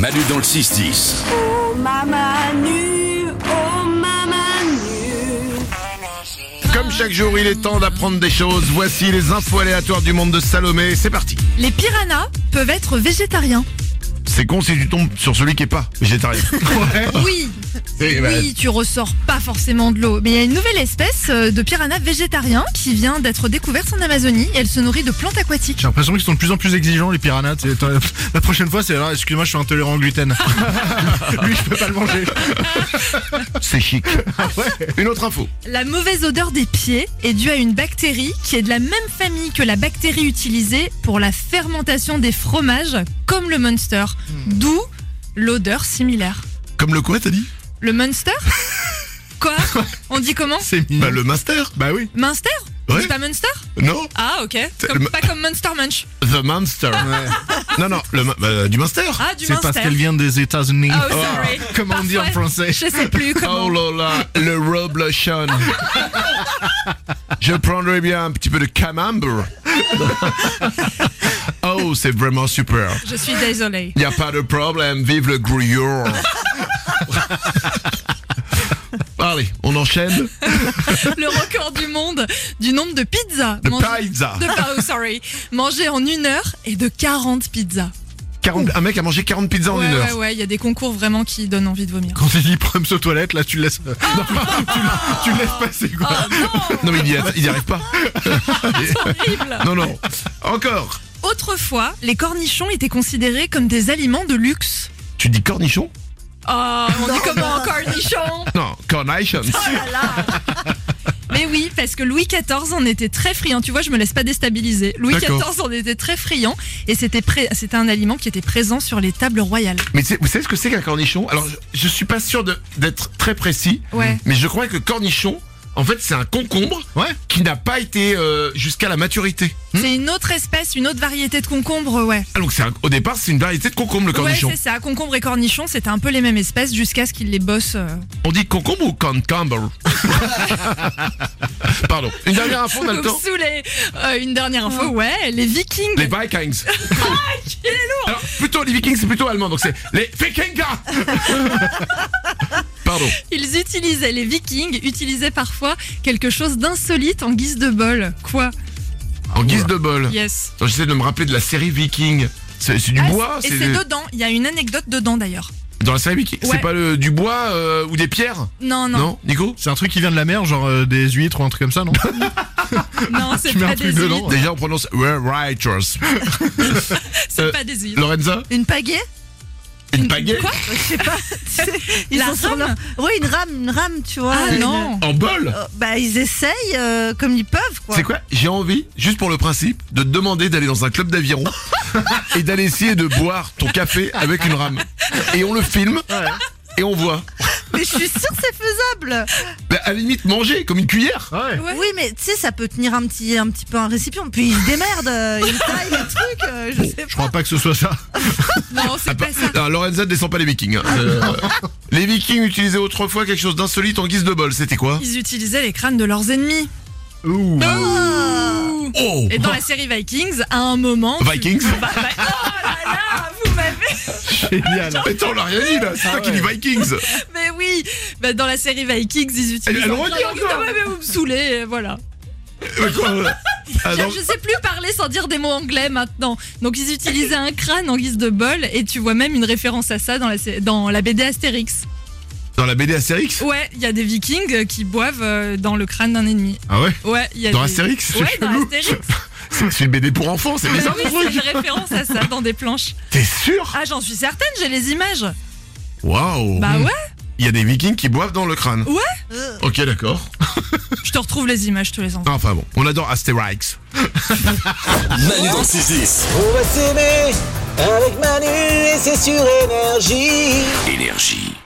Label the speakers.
Speaker 1: Manu dans le 6-10.
Speaker 2: Oh Mama Nu, oh Mama Nu.
Speaker 3: Comme chaque jour, il est temps d'apprendre des choses. Voici les infos aléatoires du monde de Salomé. C'est parti.
Speaker 4: Les piranhas peuvent être végétariens.
Speaker 3: C'est con si tu tombes sur celui qui est pas végétarien.
Speaker 4: Oui,
Speaker 3: Et bah,
Speaker 4: oui, tu ressors pas forcément de l'eau. Mais il y a une nouvelle espèce de piranha végétarien qui vient d'être découverte en Amazonie. Elle se nourrit de plantes aquatiques.
Speaker 5: J'ai l'impression qu'ils sont de plus en plus exigeants, les piranhas. La prochaine fois, c'est là, excuse-moi, je suis intolérant au gluten. Lui, je peux pas le manger.
Speaker 3: c'est chic. Une autre info.
Speaker 4: La mauvaise odeur des pieds est due à une bactérie qui est de la même famille que la bactérie utilisée pour la fermentation des fromages, comme le Munster. D'où l'odeur similaire.
Speaker 3: Comme le quoi, t'as dit?
Speaker 4: Le Munster? Quoi? On dit comment?
Speaker 5: C'est mignon.
Speaker 3: Bah, le master.
Speaker 5: Bah oui.
Speaker 4: Munster?
Speaker 3: Ouais.
Speaker 4: On dit pas Munster?
Speaker 3: Non,
Speaker 4: Ah ok, pas comme Monster Munch.
Speaker 3: the monster. Non, du master.
Speaker 4: Ah du
Speaker 5: C'est
Speaker 4: Munster.
Speaker 5: parce qu'elle vient des États-Unis.
Speaker 4: Oh sorry.
Speaker 5: Comment on dit en
Speaker 4: Parfois,
Speaker 5: français?
Speaker 4: Je sais plus comment.
Speaker 3: Oh là là, le Roblochon. Je prendrais bien un petit peu de camembert. Oh, c'est vraiment super.
Speaker 4: Je suis désolée.
Speaker 3: Y a pas de problème, vive le gruyère. Allez, on enchaîne.
Speaker 4: Le record du monde du nombre de pizzas.
Speaker 3: De pizza.
Speaker 4: Mangées en 1 heure et de 40 pizzas.
Speaker 3: 40, un mec a mangé 40 pizzas en une heure.
Speaker 4: Ouais, il y a des concours vraiment qui donnent envie de vomir.
Speaker 5: Quand tu dis problème aux toilettes, là, tu le laisses. tu le laisses passer, quoi.
Speaker 4: Oh non,
Speaker 3: Non mais il y arrive pas.
Speaker 4: c'est horrible.
Speaker 3: Non. Encore.
Speaker 4: Autrefois, les cornichons étaient considérés comme des aliments de luxe.
Speaker 3: Tu dis cornichon?
Speaker 4: Oh, on dit comment cornichon?
Speaker 3: Non, cornichons.
Speaker 4: Oh là là. Mais oui, parce que Louis XIV en était très friand. Tu vois, je me laisse pas déstabiliser. Louis
Speaker 3: D'accord.
Speaker 4: XIV en était très friand et c'était un aliment qui était présent sur les tables royales.
Speaker 3: Mais vous savez ce que c'est qu'un cornichon? Alors, je suis pas sûr d'être très précis.
Speaker 4: Ouais.
Speaker 3: Mais je crois que cornichon, en fait, c'est un concombre
Speaker 5: Ouais.
Speaker 3: qui n'a pas été jusqu'à la maturité.
Speaker 4: C'est une autre espèce, une autre variété de concombre, ouais.
Speaker 3: Ah, donc au départ, c'est une variété de concombre, le cornichon.
Speaker 4: Ouais, c'est ça. Concombre et cornichon, c'était un peu les mêmes espèces jusqu'à ce qu'ils les bossent.
Speaker 3: On dit concombre ou concombre? Pardon. Une dernière info, on a le temps.
Speaker 4: Une dernière info, ouais. Les Vikings.
Speaker 3: Les Vikings.
Speaker 4: Il est lourd.
Speaker 3: Alors, plutôt, les Vikings, c'est plutôt allemand, donc c'est les Vikings. Pardon.
Speaker 4: Les Vikings utilisaient parfois quelque chose d'insolite en guise de bol. Quoi?
Speaker 3: En guise de bol.
Speaker 4: Yes.
Speaker 3: Donc, j'essaie de me rappeler de la série Viking. C'est du bois?
Speaker 4: Et c'est dedans. Il y a une anecdote dedans d'ailleurs.
Speaker 3: Dans la série Viking.
Speaker 4: Ouais.
Speaker 3: C'est pas du bois ou des pierres?
Speaker 4: Non.
Speaker 3: Non, Nico?
Speaker 5: C'est un truc qui vient de la mer, genre des huîtres ou un truc comme ça, non?
Speaker 4: Non, c'est
Speaker 5: Tu mets
Speaker 4: pas
Speaker 5: un
Speaker 4: des
Speaker 5: truc dedans.
Speaker 4: huîtres.
Speaker 3: Déjà, on prononce we're righteous.
Speaker 4: C'est pas des huîtres.
Speaker 3: Lorenza?
Speaker 6: Une pagaie?
Speaker 3: Une pagaie?
Speaker 4: Quoi?
Speaker 6: Je sais pas. Ils
Speaker 4: La
Speaker 6: sont sur
Speaker 4: rame
Speaker 6: leur... Oui, une rame, tu vois.
Speaker 4: Ah
Speaker 6: Une-
Speaker 4: non.
Speaker 3: En bol?
Speaker 6: Bah, ils essayent comme ils peuvent, quoi.
Speaker 3: C'est quoi? J'ai envie, juste pour le principe, de te demander d'aller dans un club d'aviron et d'aller essayer de boire ton café avec une rame. Et on le filme et on voit.
Speaker 6: Mais je suis sûre que c'est faisable.
Speaker 3: Bah, à la limite, manger comme une cuillère.
Speaker 5: Ouais.
Speaker 4: Ouais.
Speaker 6: Oui, mais tu sais, ça peut tenir un petit peu un récipient. Puis ils se démerdent, ils taillent les trucs, je sais
Speaker 5: Je crois pas que ce soit ça.
Speaker 4: Non, c'est pas ça.
Speaker 3: Alors, Lorenza ne descend pas les Vikings. hein. Les Vikings utilisaient autrefois quelque chose d'insolite en guise de bol. C'était quoi?
Speaker 4: Ils utilisaient les crânes de leurs ennemis.
Speaker 5: Ouh.
Speaker 3: Oh!
Speaker 4: Et dans la série Vikings, à un moment.
Speaker 3: Vikings?
Speaker 4: Oh là là, vous m'avez.
Speaker 5: Génial.
Speaker 3: Attends, on l'a rien dit là. C'est toi qui dis Vikings.
Speaker 4: Mais oui, dans la série Vikings, ils utilisent.
Speaker 3: Elle redit encore.
Speaker 4: Mais vous me saulez, voilà.
Speaker 3: Mais quoi? Ah, non.
Speaker 4: Je sais plus parler sans dire des mots anglais maintenant. Donc ils utilisaient un crâne en guise de bol et tu vois même une référence à ça dans la BD Astérix.
Speaker 3: Dans la BD Astérix?
Speaker 4: Ouais, il y a des Vikings qui boivent dans le crâne d'un ennemi.
Speaker 5: Ah ouais?
Speaker 4: Ouais, il y a
Speaker 3: Dans
Speaker 4: des...
Speaker 3: Astérix? C'est
Speaker 4: Ouais, dans
Speaker 3: chelou.
Speaker 4: Astérix.
Speaker 3: C'est une BD pour enfants, c'est bizarre
Speaker 4: Oui,
Speaker 3: ce
Speaker 4: c'est
Speaker 3: truc.
Speaker 4: une référence à ça dans des planches.
Speaker 3: T'es sûr?
Speaker 4: Ah, j'en suis certaine, j'ai les images.
Speaker 3: Waouh.
Speaker 4: Bah ouais,
Speaker 3: Il y a des Vikings qui boivent dans le crâne.
Speaker 4: ouais.
Speaker 3: Ok, d'accord.
Speaker 4: Je te retrouve les images, je te les envoie.
Speaker 3: Enfin bon, on adore Astérix.
Speaker 1: Manu dans le 6-10.
Speaker 7: On va s'aimer avec Manu et c'est sur Énergie.
Speaker 1: Énergie.